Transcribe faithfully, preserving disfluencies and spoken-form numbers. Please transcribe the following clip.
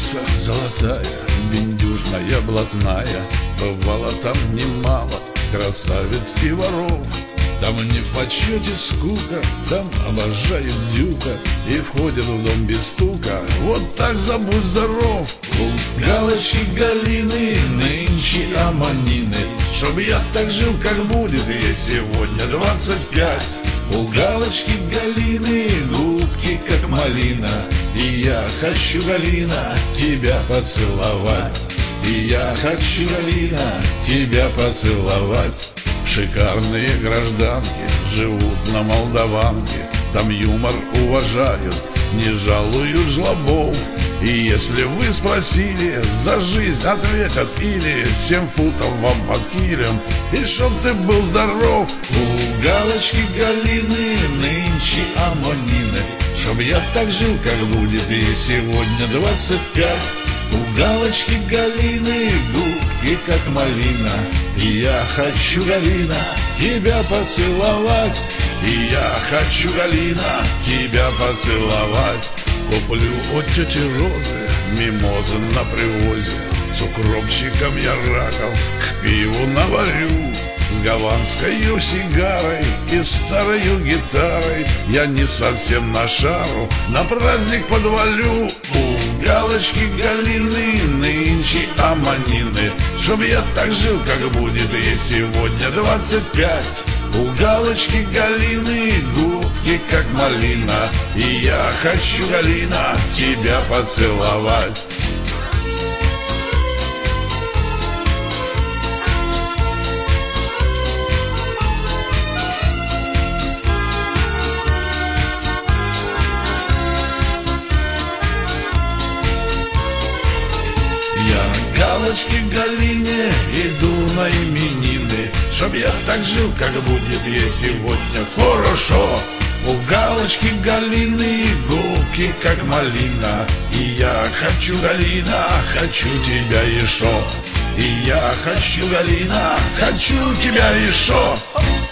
Улица золотая, бендюжная, блатная, бывало там немало красавиц и воров. Там не в почете скука, там обожают дюка и входят в дом без стука. Вот так забудь здоров. У Галочки Галины нынче аманины, чтоб я так жил, как будет ей сегодня двадцать пять. У Галочки Галины губки, как малина, и я хочу, Галина, тебя поцеловать. И я хочу, Галина, тебя поцеловать. Шикарные гражданки живут на Молдаванке, там юмор уважают, не жалуют жлобов. И если вы спросили, за жизнь ответят или семь футов вам под килем, и чтоб ты был здоров. У Галочки Галины нынче амонины, чтоб я так жил, как будет ей сегодня двадцать пять. У Галочки Галины губки, как малина, и я хочу, Галина, тебя поцеловать. И я хочу, Галина, тебя поцеловать. Куплю от тети Розы мимозы на привозе, с укропчиком я раков к пиву наварю. С гаванскою сигарой и старою гитарой я не совсем на шару, на праздник подвалю. У Галочки Галины нынче аманины, чтоб я так жил, как будет ей сегодня двадцать пять. У Галочки Галины губки, как малина, и я хочу, Галина, тебя поцеловать. Я Галочке Галине иду на именины, чтоб я так жил, как будет ей сегодня хорошо. У Галочки Галины губки, как малина, и я хочу, Галина, хочу тебя еще. И я хочу, Галина, хочу тебя еще.